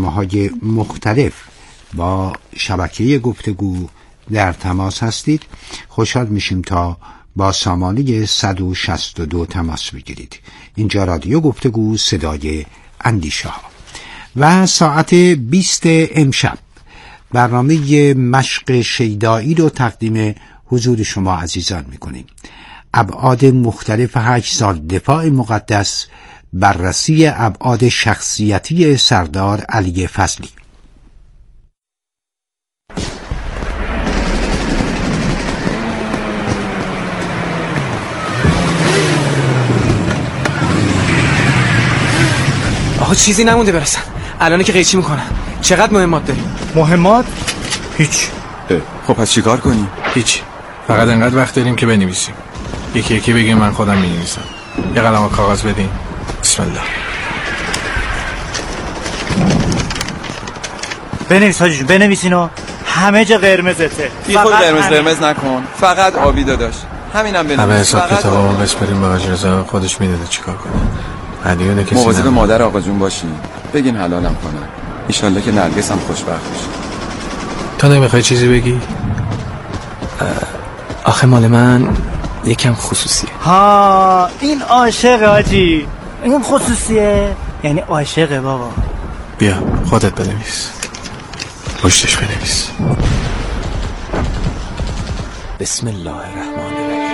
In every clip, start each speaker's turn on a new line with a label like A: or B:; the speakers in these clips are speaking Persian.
A: برنامه‌های مختلف با شبکه گفتگو در تماس هستید، خوشحال میشیم تا با سامانه 162 تماس بگیرید. اینجا رادیو گفتگو، صدای اندیشه ها. و ساعت 20 امشب برنامه مشق شیدایی رو تقدیم حضور شما عزیزان میکنیم. ابعاد مختلف 8 سال دفاع مقدس، بررسی ابعاد شخصیتی سردار علی فضلی.
B: آقا چیزی نمونده برسن. الان که قیچی میکنن. چقدر مهمات داریم؟
C: مهمات؟ هیچ.
D: خب پس چیکار کنیم؟
C: هیچ. فقط انقدر وقت داریم که بنویسیم. یکی یکی بگیم من خودم می‌نویسم. یه قلم و کاغذ بدین. بسم الله.
E: بنویس حاجی جون، بنویسینو. همه جا قرمزته.
D: بی خود قرمز نکن. فقط آبی داداش. همینم بنویس.
C: همه حساب کتابمون بسپریم به حاج رضا، خودش میدونه چیکار کنه. علیونه کسی
D: مواظب مادر آقا جون باشین. بگین حلالم کنن. ان شاءالله که نرگس هم خوشبخت بشه.
C: تو نمیخوای چیزی بگی؟
B: آخه مال من یکم خصوصیه.
E: ها این عاشق حاجی. این خصوصیه یعنی عاشقه بابا.
C: بیا خودت بنویس. پشتش بنویس.
B: بسم الله الرحمن الرحیم.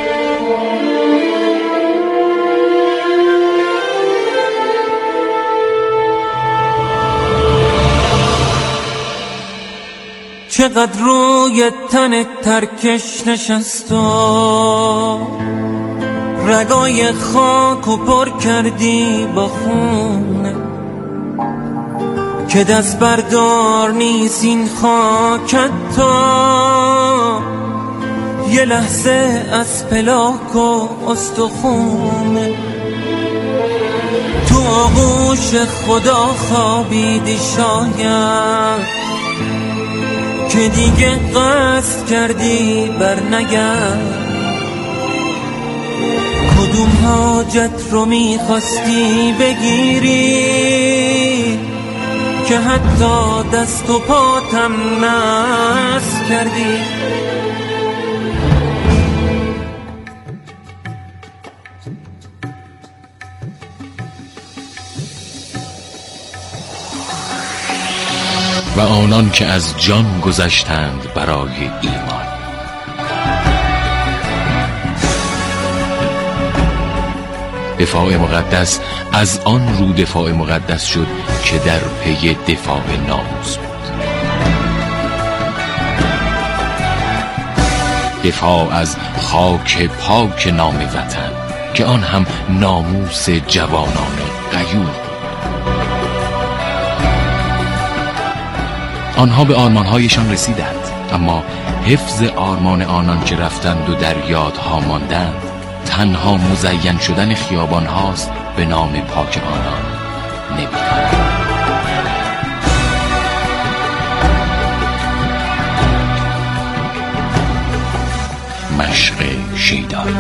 F: چقدر روی تن ترکش نشست و رگای خاک و پر کردی با خونه، که دست بردار نیست این خاکت تا یه لحظه از پلاک و استخونه. تو آغوش خدا خوابیدی شاید که دیگه قصد کردی بر نگرد. کدوم حاجت رو میخواستی بگیری که حتی دست و پاتم نس کردی.
G: و آنان که از جان گذشتند برای ایمان. دفاع مقدس از آن رو دفاع مقدس شد که در پی دفاع ناموس بود. دفاع از خاک پاک نام وطن که آن هم ناموس جوانان غیور بود. آنها به آرمانهایشان رسیدند، اما حفظ آرمان آنان که رفتند و در یادها ماندند تنها مزین شدن خیابان هاست به نام پاک آنان نمی‌دانند. مشق شیدایی.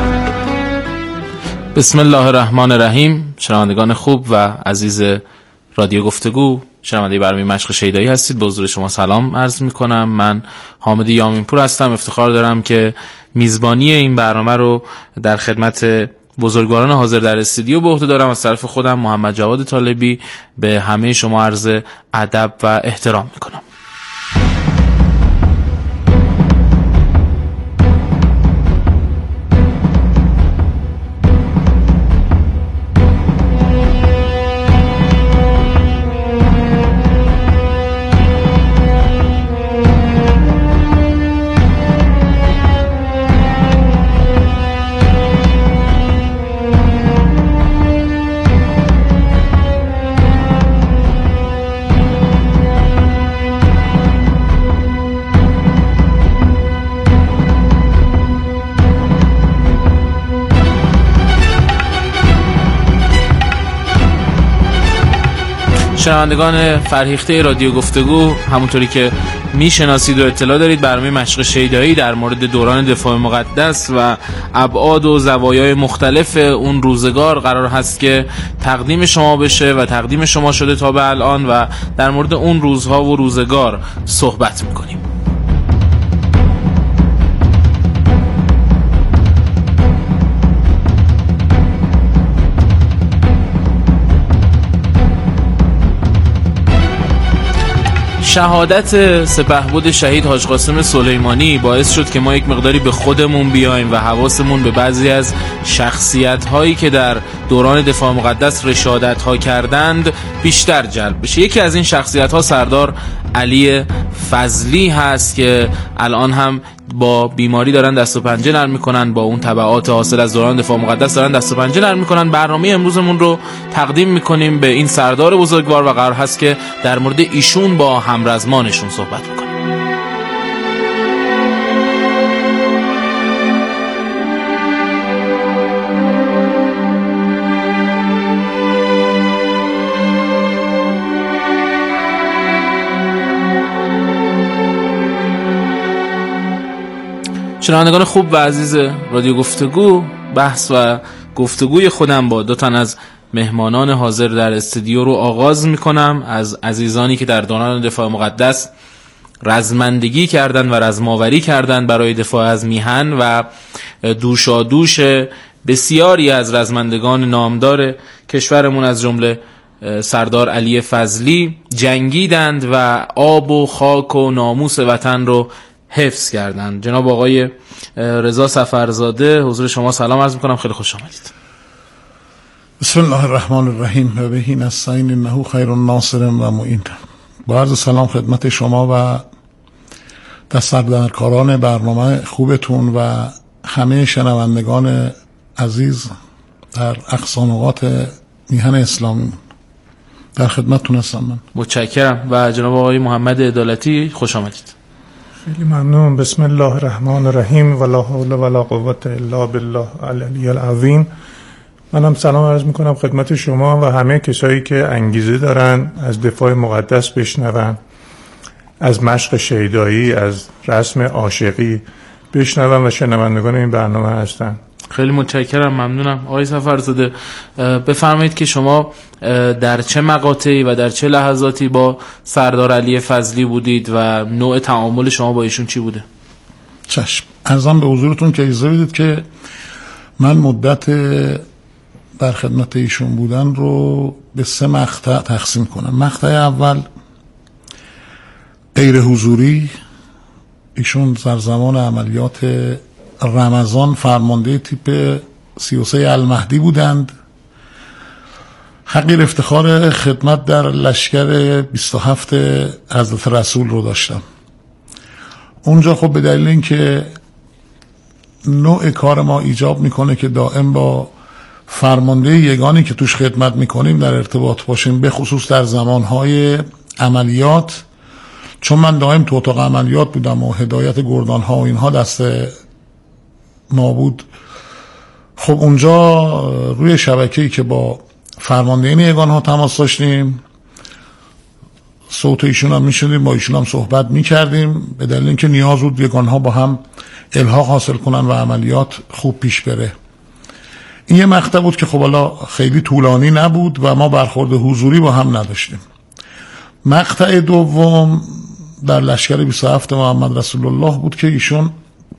H: بسم الله الرحمن الرحیم. شنوندگان خوب و عزیز رادیو گفتگو، شنونده برنامه مشق شیدایی هستید. به حضور شما سلام عرض میکنم. من حامد یامینپور هستم. افتخار دارم که میزبانی این برنامه رو در خدمت بزرگواران حاضر در استودیو به عهده دارم. از طرف خودم محمد جواد طالبی به همه شما عرض ادب و احترام میکنم. شنوندگان فرهیخته رادیو گفتگو، همونطوری که میشناسید و اطلاع دارید، برنامه مشق شیدایی در مورد دوران دفاع مقدس و ابعاد و زوایای مختلف اون روزگار قرار هست که تقدیم شما بشه و تقدیم شما شده تا به الان و در مورد اون روزها و روزگار صحبت میکنیم. شهادت سپهبد شهید حاج قاسم سلیمانی باعث شد که ما یک مقداری به خودمون بیایم و حواسمون به بعضی از شخصیت‌هایی که در دوران دفاع مقدس رشادت‌ها کردند بیشتر جلب بشه. یکی از این شخصیت‌ها سردار علی فضلی هست که الان هم با بیماری دارن دست و پنجه نرم میکنن، با اون تبعات حاصل از دوران دفاع مقدس دارن دست و پنجه نرم میکنن. برنامه امروزمون رو تقدیم میکنیم به این سردار بزرگوار و قرار هست که در مورد ایشون با همرزمانشون صحبت میکنیم. شنوندگان خوب و عزیز رادیو گفتگو، بحث و گفتگوی خودم با دو تن از مهمانان حاضر در استودیو رو آغاز میکنم. از عزیزانی که در دوران دفاع مقدس رزمندگی کردن و رزماوری کردن برای دفاع از میهن و دوشادوش بسیاری از رزمندگان نامدار کشورمون از جمله سردار علی فضلی جنگیدند و آب و خاک و ناموس وطن رو حفظ کردند. جناب آقای رضا سفرزاده، حضور شما سلام عرض میکنم، خیلی خوش آمدید.
I: بسم الله الرحمن الرحیم و بهی نستعین انه خیر الناصر و معین. با عرض سلام خدمت شما و دستاندرکاران برنامه خوبتون و همه شنوندگان عزیز در اقصا نقاط میهن اسلامی. در خدمتتون هستم من. متشکرم.
H: و جناب آقای محمد عدالتی، خوش آمدید.
J: خیلی ممنون. بسم الله الرحمن الرحیم و لا حول ولا قوة الا بالله العلی العظیم. منم سلام عرض میکنم خدمت شما و همه کسایی که انگیزه دارن از دفاع مقدس بشنون، از مشق شیدایی، از رسم عاشقی بشنون و شنوندگان این برنامه هستن.
H: خیلی متشکرم، ممنونم. آقای سفرزاده، بفرمایید که شما در چه مقاطعی و در چه لحظاتی با سردار علی فضلی بودید و نوع تعامل شما با ایشون چی بوده؟
I: چشم. عرضم به حضورتون که اجازه بدید که من مدت در خدمت ایشون بودن رو به 3 مقطع تقسیم کنم. مقطع اول غیر حضوری، ایشون در زمان عملیات رمضان فرمانده تیپ 33 المهدی بودند. حقیر افتخار خدمت در لشکر 27 حضرت رسول رو داشتم. اونجا خب به دلیل اینکه نوع کار ما ایجاب میکنه که دائم با فرمانده یگانی که توش خدمت میکنیم در ارتباط باشیم، به خصوص در زمانهای عملیات، چون من دائم تو اتاق عملیات بودم و هدایت گردانها و اینها دست ما بود. خب اونجا روی شبکه‌ای که با فرمانده این یگانها تماس داشتیم، صوت ایشون هم میشنیدیم، با ایشون هم صحبت میکردیم، به دلیل اینکه نیاز بود یگانها با هم الحاق حاصل کنن و عملیات خوب پیش بره. این یه مقطع بود که خب حالا خیلی طولانی نبود و ما برخورد حضوری با هم نداشتیم. مقطع دوم در لشکر 27 محمد رسول الله بود که ایشون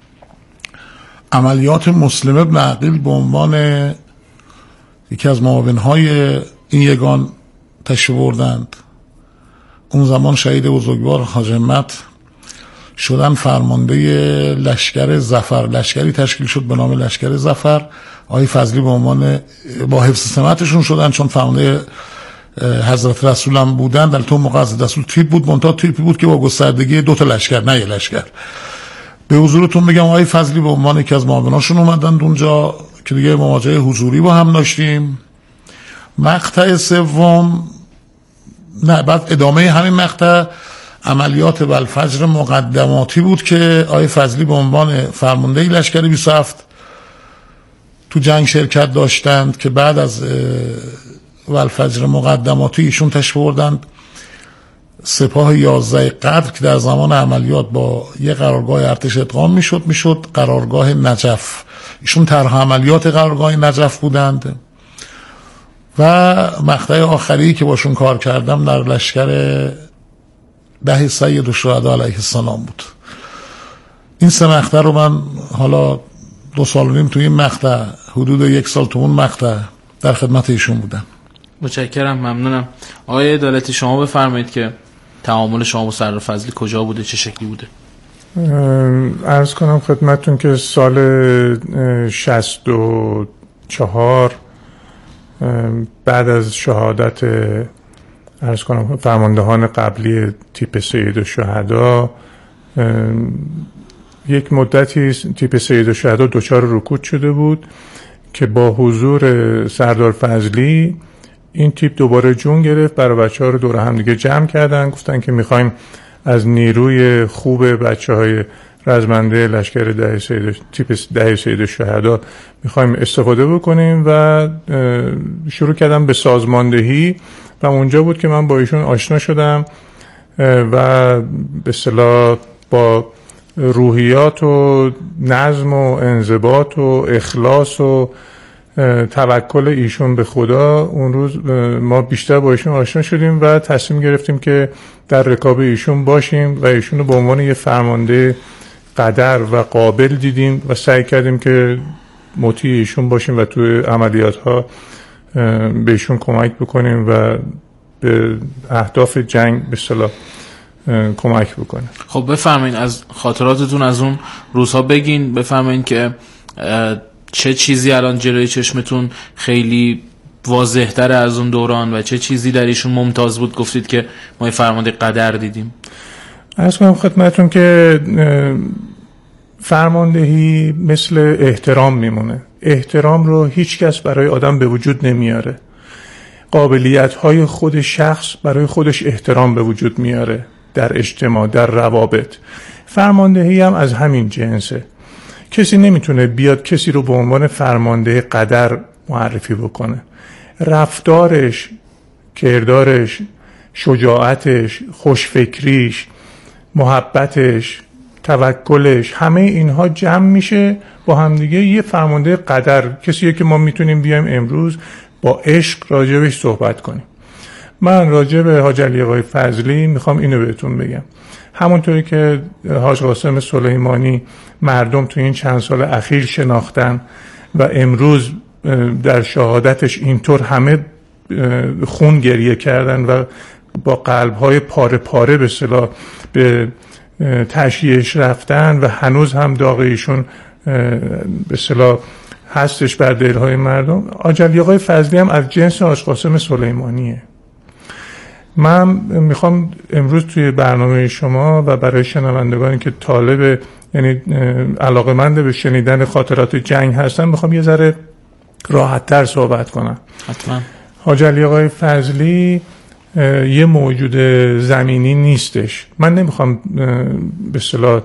I: عملیات مسلم ابن عقیل به عنوان یکی از معاونهای این یگان تشریف بردند. اون زمان شهید بزرگوار حاج همت شدن فرمانده لشکر ظفر. لشکری تشکیل شد به نام لشکر ظفر. آقای فضلی به عنوان با حفظ سمتشون شدن، چون فرمانده حضرت رسول هم بودن. در تو موقع حضرت رسول تیپ بود، منتها تیپی بود که با گستردگی 2 لشکر، نه 1 لشکر. به حضورتون میگم آقای فضلی به عنوان یکی از معاوناشون اومدند اونجا که دیگه مواجهه حضوری با هم داشتیم. مقطع سوم، نه بعد ادامه همین مقطع عملیات بالفجر مقدماتی بود که آقای فضلی به عنوان فرمانده لشکر 27 تو جنگ شرکت داشتند که بعد از بالفجر مقدماتی ایشون تشریف بردند سپاه 11 قدر که در زمان عملیات با یه قرارگاه ارتش ادغام میشد قرارگاه نجف. ایشون طرح عملیات قرارگاه نجف بودند و مقطع آخری که باشون کار کردم در لشکر 10 سید الشهدا علیه السلام بود. این 3 مقطع رو من حالا 2 سال و نیم توی این مقطع، حدود 1 سال تو اون مقطع در خدمت ایشون بودم.
H: متشکرم، ممنونم. آقای عدالتی شما بفرمایید که تعامل شما با سردار فضلی کجا بوده، چه شکلی بوده؟
J: عرض کنم خدمتتون که سال 64 بعد از شهادت عرض کنم فرماندهان قبلی تیپ سید الشهدا، یک مدتی تیپ سید الشهدا دچار رکود شده بود که با حضور سردار فضلی این تیپ دوباره جون گرفت. برای بچه‌ها رو دور هم دیگه جمع کردن، گفتن که میخوایم از نیروی خوب بچه‌های رزمنده لشکر تیپ 10 سید الشهدا میخوایم استفاده بکنیم و شروع کردم به سازماندهی و اونجا بود که من با ایشون آشنا شدم و به اصطلاح با روحیات و نظم و انضباط و اخلاص و توکل ایشون به خدا اون روز ما بیشتر با ایشون آشنا شدیم و تصمیم گرفتیم که در رکاب ایشون باشیم و ایشون رو به عنوان یه فرمانده قدر و قابل دیدیم و سعی کردیم که مطیع ایشون باشیم و توی عملیات ها به ایشون کمک بکنیم و به اهداف جنگ به اصطلاح کمک بکنیم.
H: خب بفرمایید از خاطراتتون از اون روزها بگین، بفرمایید که چه چیزی الان جلوی چشمتون خیلی واضح‌تر از اون دوران و چه چیزی در ایشون ممتاز بود گفتید که ما یه فرمانده قدر دیدیم؟
J: عرض کنم خدمتتون که فرماندهی مثل احترام میمونه. احترام رو هیچ کس برای آدم به وجود نمیاره. قابلیت‌های خود شخص برای خودش احترام به وجود میاره در اجتماع، در روابط. فرماندهی هم از همین جنسه. کسی نمیتونه بیاد کسی رو به عنوان فرمانده قدر معرفی بکنه. رفتارش، کردارش، شجاعتش، خوشفکریش، محبتش، توکلش، همه اینها جمع میشه با همدیگه یه فرمانده قدر، کسیه که ما میتونیم بیایم امروز با عشق راجبش صحبت کنیم. من راجب حاج علی آقای فضلی میخوام اینو بهتون بگم. همونطوری که حاج قاسم سلیمانی مردم تو این چند سال اخیر شناختن و امروز در شهادتش اینطور همه خون گریه کردن و با قلب‌های پاره پاره به اصطلاح به تشییعش رفتن و هنوز هم داغ ایشون به اصطلاح هستش بر دل‌های مردم. حاج علی آقای فضلی هم از جنس حاج قاسم سلیمانیه. من میخوام امروز توی برنامه شما و برای شنوندگانی که طالب یعنی علاقه‌مند به شنیدن خاطرات جنگ هستن میخوام یه ذره راحت‌تر صحبت کنم.
H: حتما.
J: حاج علی آقای فضلی یه موجود زمینی نیستش. من نمیخوام به اصطلاح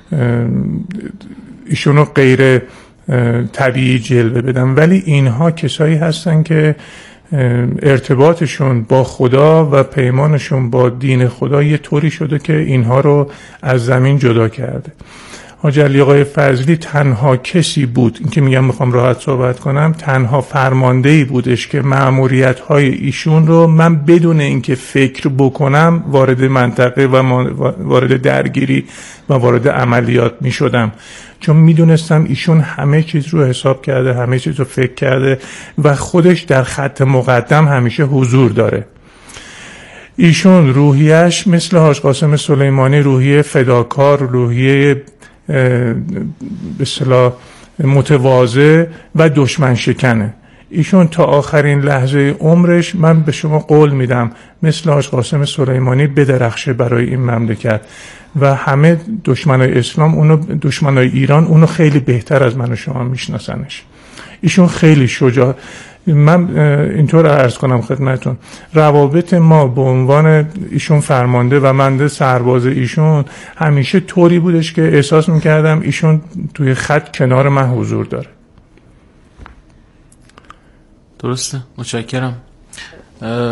J: ایشونو غیر طبیعی جلوه بدم، ولی اینها کسایی هستن که ارتباطشون با خدا و پیمانشون با دین خدا یه طوری شده که اینها رو از زمین جدا کرده. حاج علی آقای فضلی تنها کسی بود، این که میگم میخوام راحت صحبت کنم، تنها فرماندهی بودش که مأموریت‌های ایشون رو من بدون اینکه فکر بکنم وارد منطقه و وارد درگیری و وارد عملیات میشدم، چون میدونستم ایشون همه چیز رو حساب کرده، همه چیز رو فکر کرده و خودش در خط مقدم همیشه حضور داره. ایشون روحیش مثل حاج قاسم سلیمانی روحیه فداکار، روحیه به اصطلاح متواضع و دشمن شکنه. ایشون تا آخرین لحظه عمرش، من به شما قول میدم، مثل حاج قاسم سلیمانی بدرخشه برای این مملکت و همه دشمنای اسلام اونو، دشمنای ایران اونو خیلی بهتر از من و شما میشناسنش. ایشون خیلی شجاع. من اینطور عرض کنم خدمتون، روابط ما به عنوان ایشون فرمانده و من سرباز ایشون همیشه طوری بودش که احساس میکردم ایشون توی خط کنار من حضور داره.
H: درسته، متشکرم.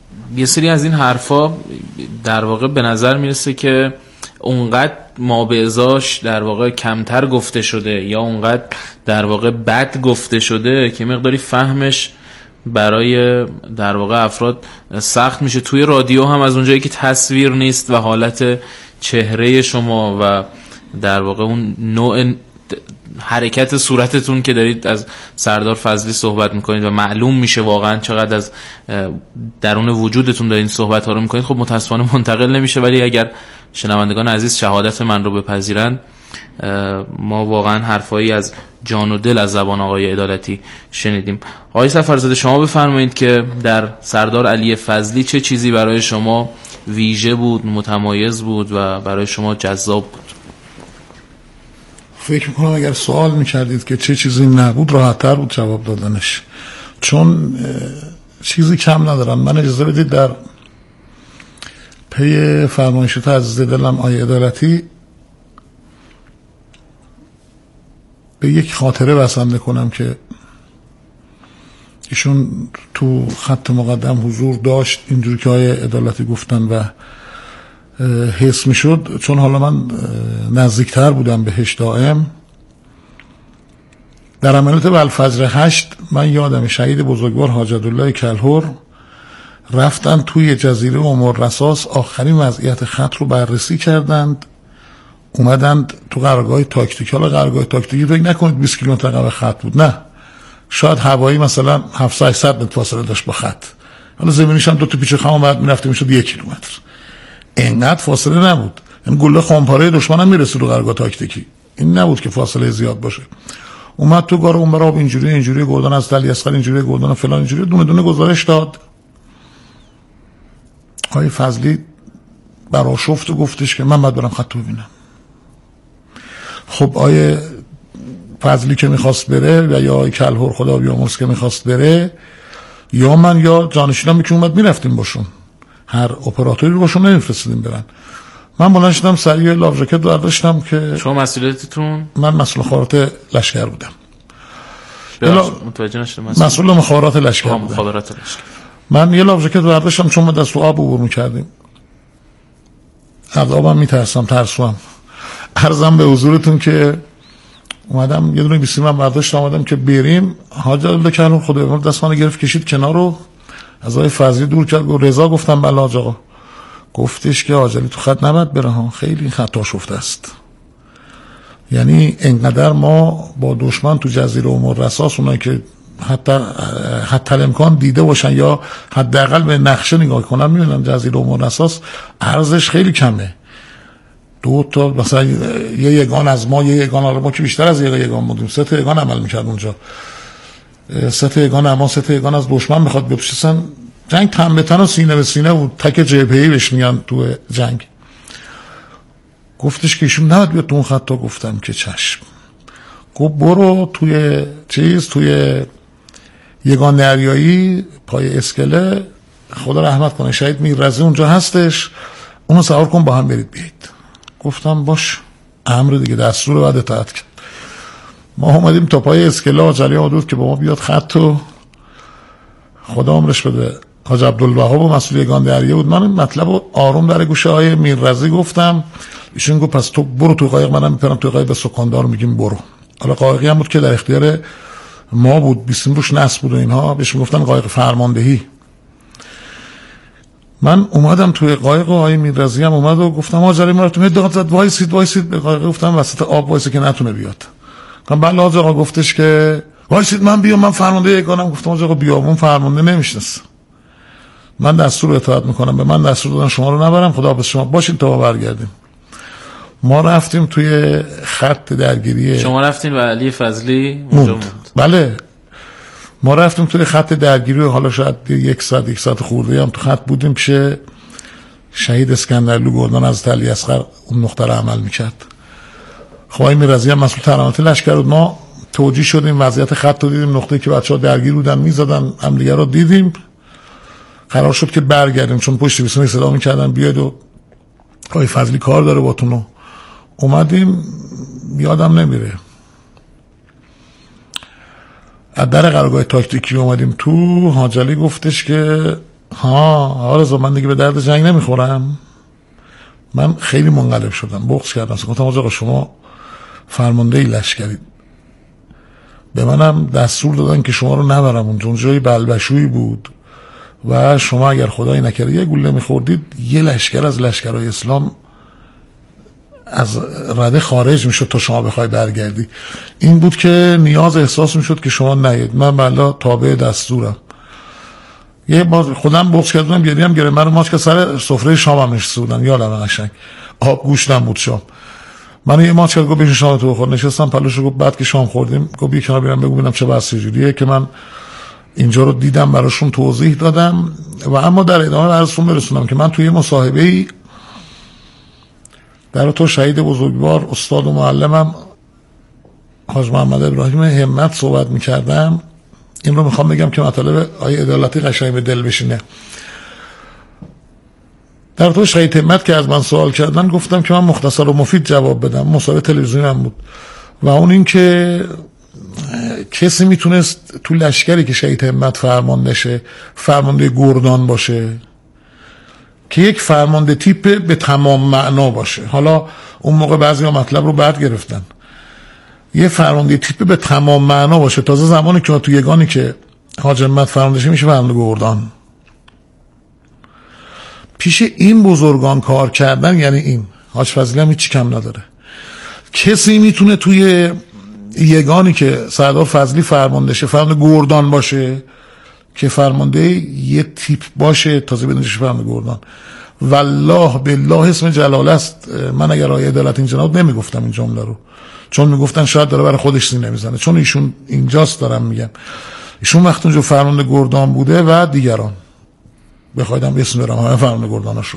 H: یه سری از این حرفا در واقع به نظر میرسه که اونقدر ما به ازاش در واقع کمتر گفته شده یا اونقدر در واقع بد گفته شده که مقداری فهمش برای در واقع افراد سخت میشه. توی رادیو هم از اونجایی که تصویر نیست و حالت چهره شما و در واقع اون نوع حرکت صورتتون که دارید از سردار فضلی صحبت میکنید و معلوم میشه واقعا چقدر از درون وجودتون دارین صحبت ها رو میکنید، خب متاسفانه منتقل نمیشه. ولی اگر شنوندگان عزیز شهادت من رو بپذیرند، ما واقعا حرفایی از جان و دل از زبان آقای عدالتی شنیدیم. آقای سفرزاده شما بفرمایید که در سردار علی فضلی چه چیزی برای شما ویژه بود، متمایز بود و برای شما جذاب بود؟
I: فکر میکنم اگر سوال میکردید که چه چیزی نبود راحت‌تر بود جواب دادنش، چون چیزی کم ندارم. من اجازه بدید در پی فرمایشات عزیز دلم آقای عدالتی به یک خاطره بسنده کنم که ایشون تو خط مقدم حضور داشت، اینجوری که آقای عدالتی گفتن و حس می شد، چون حالا من نزدیکتر بودم بهش دائم. در عملیات بلفجر 8 من یادم شهید بزرگوار حاجت‌الله کلهر رفتن توی جزیره امررساس، آخرین وضعیت خط رو بررسی کردند، اومدند تو قرارگاه تاکتیکی. حالا قرارگاه تاکتیکی فکر نکنید 20 کیلومتر قرب خط بود، نه، شاید هوایی مثلا 700-800 متر فاصله داشت با خط، حالا زمینیش هم 2 تا پیچ خم بعد میرفتیم میشد 1 کیلومتر. اینقدر فاصله نبود، این گله خمپاره دشمن هم میرسه رو قرارگاه تاکتیکی، این نبود که فاصله زیاد باشه. اومد تو گار اون براب اینجوری گردان از علی اصغر اینجوری گردان فلان اینجوری دونه دونه گزارش داد. آقای فضلی برآشفت و گفتش که من باید برم خط ببینم. خب آقای فضلی که میخواست بره و یا آقای کلهر خدا بیامرز که میخواست بره، یا من یا جانشینم که اومد میرفتیم باشون، هر اپراتوری رو باشون نمیفرستیدیم برن. من بلند شدم سریع لاف ژاکت برداشتم که
H: شما مسئولیتتون؟
I: من مسئول مخابرات لشکر بودم.
H: متوجه نشدم.
I: مسئول مخابرات لشکر بودم. من یه لاف ژاکت برداشتم چون ما دست و آب عبور می‌کردیم. از آبم میترسم، ترسوام. عرضم به حضورتون که اومدم یه دونه بیسیم من برداشتم، اومدم که بریم. حاجت‌الله کلهر خدا بیامرز دست منو گرفت کشید کنار رو از آقای فضلی دور کرد. گفت رضا. گفتم بله حاج آقا. گفتش که حاجلی تو خط نباید بره ها، خیلی خطا شفته است. یعنی انقدر ما با دشمن تو جزیره امررساس، اونایی که حتی امکان دیده باشن یا حداقل به نقشه نگاه کنن میبینن جزیره امررساس عرضش خیلی کمه. 2 تا مثلا یه یگان از ما، یه یگان ما که بیشتر از یگان بودیم، 3 تا یگان عمل میکرد اونجا، 3 تا یگان اما 3 تا یگان از دشمن میخواد بپوشن. جنگ تن به تن و سینه به سینه بود، تک جبهه‌ای بهش میگن تو جنگ. گفتش که ایشون نباید بیاد تو اون خط. گفتم که چشم. گفت برو توی یگان دریایی پای اسکله، خدا رحمت کنه شهید میررزی اونجا هستش، اونو سوار کن با هم برید بیایید. گفتم باش، امر دیگه، دستور بعد اطاعت کرد. ما اومدیم تا پای اسکله، آجلی آدود که با ما بیاد خط و خدا عمرش بده حاج عبدالوهاب و مسئول یگان دریایی بود. من مطلب رو آروم در گوشه های میررزی گفتم. ایشون گفت پس تو برو تو قایق، منم میپرم تو قایق، به سکاندار میگیم برو. حالا قایقی هم بود که در اختیار ما بود، بیستیم روش نصب بود و اینها، بهش میگفتن قایق فرماندهی. من اومدم توی قایق و آقای میررزی هم اومد و گفتم آجری مرتون داد زد وایسید به قایق. گفتم وسط آب وایسه که نتونه بیاد. گفتم بله حاج آقا. گفتش که وایسید من بیام، من فرمانده یگانم. گفتم حاج آقا بیامون فرمانده نمیشناسه، من دستور اطاعت میکنم، به من دستور دادن شما رو نبرم، خدا حافظ شما باشین تا برگردیم. ما رفتیم توی خط درگیری.
H: شما رفتین و علی فضلی اونجا موند؟
I: بله، ما رفتیم توی خط درگیری. حالا شاید 1 ساعت خورده هم تو خط بودیم پیش شهید اسکندرلو گردان از علی اصغر اون نقطه رو عمل میکرد. خب آقای میررزی هم مسئول ترانات لشکر بود. ما توجیه شدیم، وضعیت خط رو دیدیم، نقطه‌ای که بچه‌ها درگیر بودن میزدن همدیگه رو دیدیم. قرار شد که برگردیم، چون پشت بیسیم صدا میکردن بیاید و آقای فضلی کار داره باتون. اومدیم، یادم نمیره از در قرارگاه تاکتیکی اومدیم تو. حاجلی گفتش که آرزو من دیگه به درد جنگ نمیخورم. من خیلی منقلب شدم، بغض کردم، گفتم آقا شما فرمانده لشکرید، به منم دستور دادن که شما رو نبرم اونجا جای بلبشویی بود و شما اگر خدایی نکرده یه گوله میخوردید یه لشکر از لشکرهای اسلام از رده خارج میشد تا شما بخوای برگردی. این بود که نیاز احساس میشد که شما نید. من بلا تابع دستورم. یه بار خودم بغض کردم، گریم گره من ماچ که سر سفره شامم نشسته بودن، یادم قشنگ آب گوشتم بود شام. من یه ماچ کرد گفت بشین شام تو بخور. نشستم پلوشو گفت بعد که شام خوردیم گفت بیا کنار بیام بگو ببینم چه بحث جوریه که من اینجا رو دیدم براشون توضیح دادم. و اما در ادامه عرضتون برسونم که من توی مصاحبه‌ای در تو شهید بزرگوار استاد و معلمم حاج محمد ابراهیم همت صحبت میکردم. این رو میخوام بگم که مطالب آیه عدالتی قشنگ به دل بشینه. در تو شهید همت که از من سوال کردن گفتم که من مختصر و مفید جواب بدم. مصاحبه تلویزیونی هم بود و اون این که کسی میتونست تو لشکری که شهید همت فرمانده شه فرمانده گردان باشه که یک فرمانده تیپ به تمام معنا باشه. حالا اون موقع بعضی ها مطلب رو بد گرفتن. یه فرمانده تیپ به تمام معنا باشه. تازه زمانی که تو یگانی که حاج همت فرمانده شه میشه فرمانده گردان. پیش این بزرگان کار کردن یعنی این حاج فضلی هم هیچ کم نداره. کسی میتونه توی یگانی که سردار فضلی فرمانده شه فرمانده گردان باشه که فرمانده یه تیپ باشه تازه بدونش فرمانده گردان. والله بالله اسم جلال است. من اگر آیه عدالت این جناب نمیگفتم این جمله رو، چون میگفتن شاید داره برای خودش سینه میزنه، چون ایشون اینجاست دارم میگم. ایشون وقت اونجا فرمانده گردان بوده و دیگران بخوایدم اسم برم همه فرمانده گرداناشو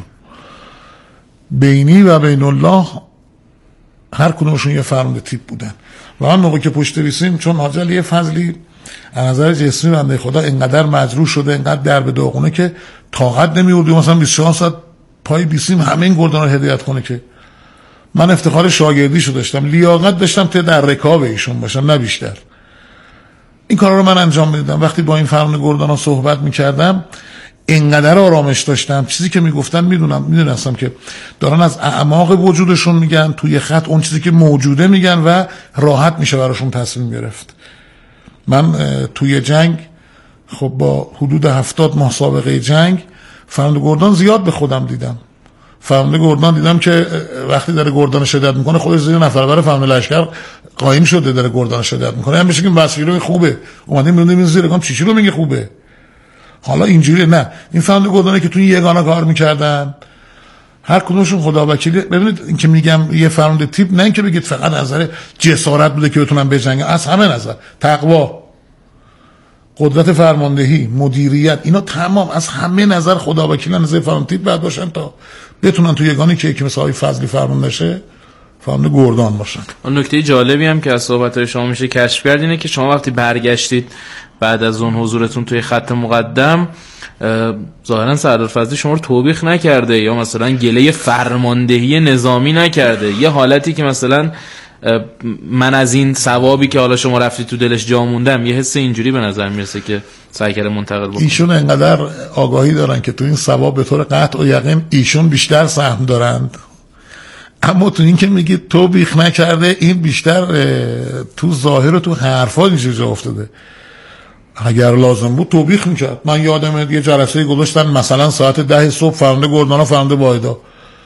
I: بینی و بین الله هر کدومشون یه فرمانده تیپ بودن. و من موقع که پشت بیسیم چون حاج علی فضلی از نظر جسمی بنده خدا اینقدر مجروح شده، اینقدر درب داغونه که طاقت نمیورد مثلا 24 ساعت پای بیسیم همه این گردان رو هدایت کنه. که من افتخار شاگردیشو داشتم، لیاقت داشتم تا در رکاب ایشون باشم نه بیشتر. این کارا رو من انجام میدادم. وقتی با این فرمانده گردانا صحبت میکردم اینقدر آرامش داشتم، چیزی که میگفتن میدونستم که دارن از اعماق وجودشون میگن، توی خط اون چیزی که موجوده میگن و راحت میشه براشون تصمیم گرفت. من توی جنگ خب با حدود 70 ماه سابقه جنگ فرمانده گردان زیاد به خودم دیدم. فرمانده گردان دیدم که وقتی داره گردان شدت میکنه خودش زیر نفر برای فرمانده لشکر قایم شده داره گردان شدت میکنه. هم میشه که وسیله خوبه اومدیم میبینیم زیر گام چی رو میگه خوبه. حالا اینجوری نه، این فرمانده گردانه که توی یگانه کار میکردن هر کدومشون خدا وکیلی. ببینید این که میگم یه فرمانده تیپ نه اینکه بگید فقط نظر جسارت بوده که بتونن بجنگن، از همه نظر تقوا، قدرت فرماندهی، مدیریت، اینا تمام از همه نظر خدا وکیل نظر فرمانده تیپ باید باشن تا بتونن تو یگانی که مثلا فضلی فرمانده شه فرمانده گردان باشن.
H: اون نکته جالبی هم که از صحبت‌های شما میشه کشف کرد اینه که شما وقتی برگشتید بعد از اون حضورتون توی خط مقدم ظاهرا سردار فضلی شما رو توبیخ نکرده یا مثلا گله فرماندهی نظامی نکرده. یه حالتی که مثلا من از این ثوابی که حالا شما رفتی تو دلش جا موندم، یه حس اینجوری به نظر میرسه که سعی کرده منتقل بکنه. ایشون
I: انقدر آگاهی دارن که تو این ثواب به طور قطع و یقین ایشون بیشتر سهم دارند. اما تو این که میگید توبیخ نکرده این بیشتر تو ظاهر و تو حرفا اینجوری جا افتاده. اگر لازم بود توبیخ میکرد. من یادم یه جلسه گذاشتن مثلا ساعت 10 صبح فرمانده گردانا فرمانده وایدا،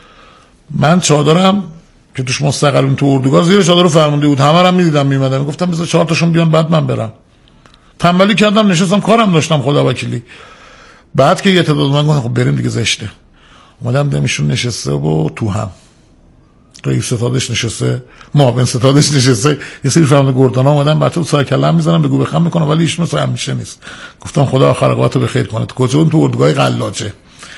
I: من چادرم که توش مستقلیم تو اردوگاه زیر چادر فرمانده بود، همه رو میدیدم میمدم، گفتم بذار 4 تاشون بیان بعد من برم. تنبلی کردم نشستم کارم داشتم خدا وکیلی. بعد که یه تعداد من گفتم خب بریم دیگه زشته، اومدم دمشون نشسته و تو هم رئیس ستادش نشسته، معاون ستادش نشسته، یه سری فرمانده گردانا اومدن بچه‌ها سر کلم میزنن بگو بخم میکنه ولی ایشون مثلا همیشه نیست. گفتم خدا آخر اوقاتو بخیر کنه. کجا؟ اون تو اردوگاه قلاجه.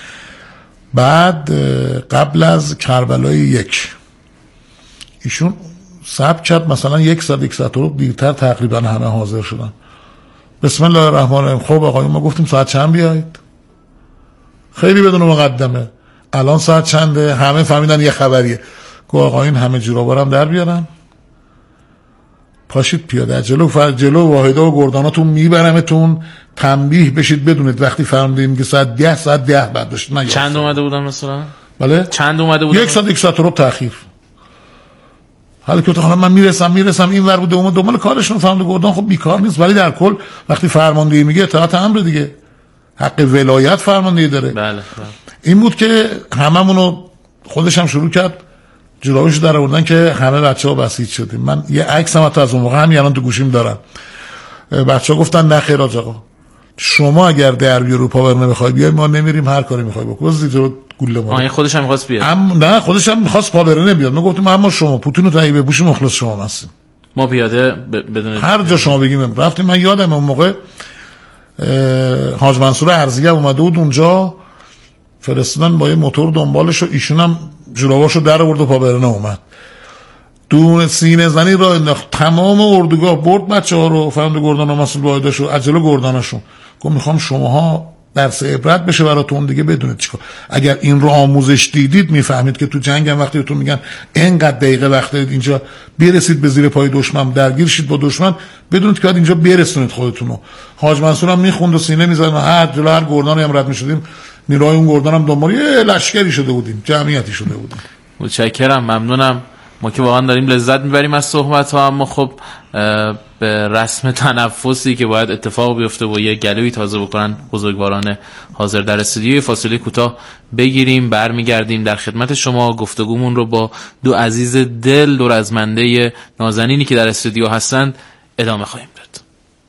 I: بعد قبل از کربلای 1 ایشون ثبت کرد مثلا 1 ساعت رو دیرتر تقریبا همه حاضر شدن. بسم الله الرحمن الرحیم. خب آقایون ما گفتیم ساعت چند بیایید؟ خیلی بدون مقدمه. الان ساعت چنده؟ همه فهمیدن یه خبریه. گفت آقایون همه جورابارم در بیارن، پاشید پیاده جلو واحدا و گرداناتون میبرمتون، تنبیه بشید بدونید وقتی فرمانده میگه ساعت 10 بعد باشید.
H: چند اومده بودن مثلا؟
I: بله
H: چند اومده بودن؟
I: یک ساعت رو تاخیر. حالا که حالا من میرسم این ور بوده اومد دنبال کارشون. فرمانده گردان خب بیکار نیست، ولی در کل وقتی فرمانده میگه اطاعت امر دیگه، حق ولایت فرمانده داره.
H: بله.
I: این بود که هممونو خودش هم شروع کرد جلوش در آوردن که همه بچه‌ها بسیج شدیم. من یه عکس هم از اون موقع همین الان تو گوشیم دارم. بچه‌ها گفتن نه خیر آقا، شما اگر در اروپا نمیخوای بیای ما نمیریم، هر کاری میخوای بکن. جلو گوله ما.
H: خودش هم می‌خواست بیاد.
I: نه خودش هم می‌خواست پاورنه بیاد. ما گفتیم اما شما پوتین رو تایید بپوشی مخلص شما هستیم.
H: ما پیاده بدون
I: هر جا شما بگیم رفتیم. من یادم اون موقع حاج منصور ارزیه اومده بود اونجا، فرستادن با یه موتور دنبالش و ایشون هم جلواشو در آورد و پاورنه اومد. دون سینه زنی را انداخت، تمام اردوگاه برد بچه‌ها رو، فرمانده گردان و مسئول واحداشو عجله گردانشون. گفت میخوام شماها درس عبرت بشه براتون دیگه، بدونید چیکار. اگر این رو آموزش دیدید میفهمید که تو جنگ هم وقتی بهتون میگن اینقدر دقیقه وقت دارید اینجا برسید به زیر پای دشمن، درگیر شید با دشمن، بدونید که اینجا برسونید خودتونو. حاج منصور هم میخوند و سینه میزد، هر جلو هر گردانی هم رد میشدیم نیروهای اون گردان هم دنبال یه لشکری شده بودیم، جمعیتی شده بودیم.
H: متشکرم، ممنونم. ما که واقعا داریم لذت میبریم از صحبت ها، اما خب به رسم تنفسی که باید اتفاق بیفته و یه گلوی تازه بکنن بزرگواران حاضر در استودیو، فاصله کوتاه بگیریم، برمیگردیم در خدمت شما. گفتگومون رو با دو عزیز دل رزمنده نازنینی که در استودیو هستند ادامه خواهیم داد.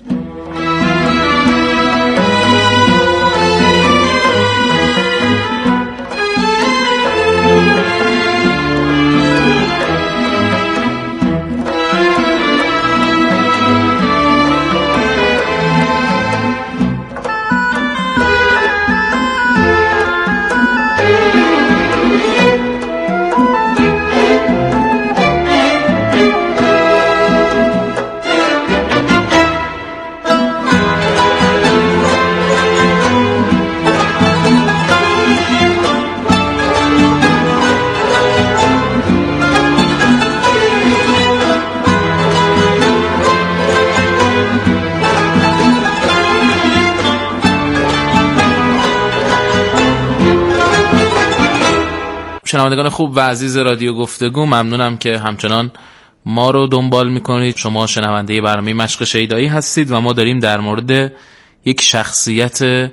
H: شنوندگان خوب و عزیز رادیو گفتگو، ممنونم که همچنان ما رو دنبال میکنید. شما شنونده برنامه مشق شیدایی هستید و ما داریم در مورد یک شخصیت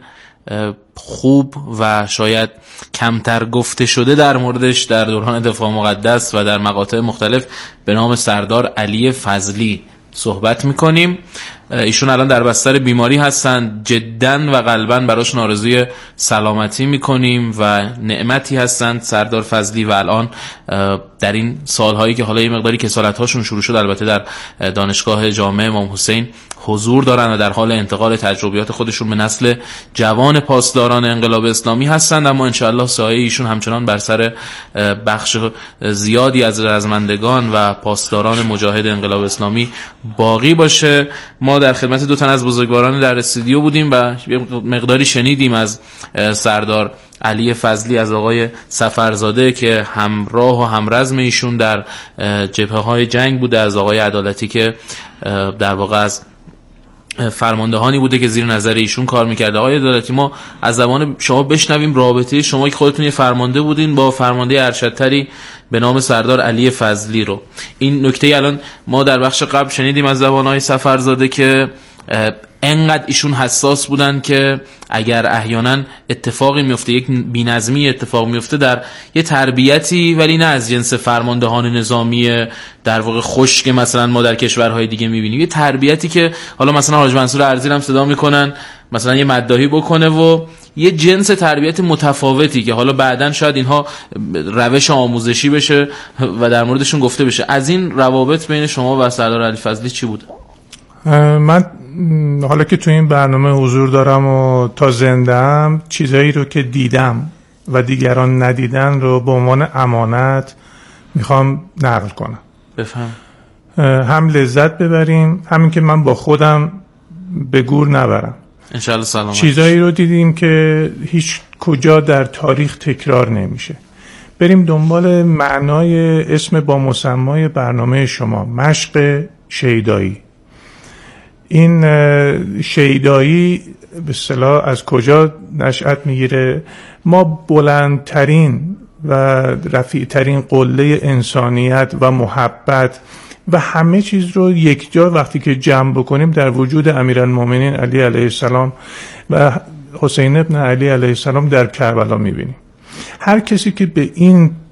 H: خوب و شاید کمتر گفته شده در موردش در دوران دفاع مقدس و در مقاطع مختلف به نام سردار علی فضلی صحبت میکنیم. ایشون الان در بستر بیماری هستند، جداً و قلباً براشون آرزوی سلامتی میکنیم و نعمتی هستند سردار فضلی و الان در این سالهایی که حالا یه مقداری کسالت هاشون شروع شد البته در دانشگاه جامعه امام حسین حضور دارن و در حال انتقال تجربیات خودشون به نسل جوان پاسداران انقلاب اسلامی هستند، اما انشاءالله سایه ایشون همچنان بر سر بخش زیادی از رزمندگان و پاسداران مجاهد انقلاب اسلامی باقی باشه. ما در خدمت دو تن از بزرگواران در استودیو بودیم و یه مقداری شنیدیم از سردار علی فضلی، از آقای سفرزاده که همراه و همرزم ایشون در جبهه‌های جنگ بوده، از آقای عدالتی که در واقع از فرماندهانی بوده که زیر نظر ایشون کار میکرده. آقای عدالتی، ما از زبان شما بشنویم رابطه شما که خودتون یه فرمانده بودین با فرمانده ارشدتری به نام سردار علی فضلی رو. این نکته الان ما در بخش قبل شنیدیم از زبان آقای سفرزاده که انقدر ایشون حساس بودن که اگر احیانا اتفاقی میفته، یک بی‌نظمی اتفاق میفته در یه تربیتی، ولی نه از جنس فرماندهان نظامی در واقع خشک مثلا ما در کشورهای دیگه میبینیم، یه تربیتی که حالا مثلا حاج منصور ارزی هم صدا میکنن مثلا یه مداحی بکنه و یه جنس تربیت متفاوتی که حالا بعدن شاید اینها روش آموزشی بشه و در موردشون گفته بشه. از این روابط بین شما و سردار علی فضلی چی بوده؟
J: من حالا که تو این برنامه حضور دارم و تا زنده‌ام، چیزایی رو که دیدم و دیگران ندیدن رو به عنوان امانت میخوام نقل کنم.
H: بفهم.
J: هم لذت ببریم، همین که من با خودم به گور نبرم.
H: انشالله سلامت.
J: چیزایی رو دیدیم که هیچ کجا در تاریخ تکرار نمیشه. بریم دنبال معنای اسم با مسمای برنامه شما، مشق شیدایی. این شیدایی به اصطلاح از کجا نشأت میگیره؟ ما بلندترین و رفیعترین قله انسانیت و محبت و همه چیز رو یک جا وقتی که جمع بکنیم در وجود امیرالمومنین علی علیه السلام و حسین ابن علی علیه السلام در کربلا میبینیم. هر کسی که به این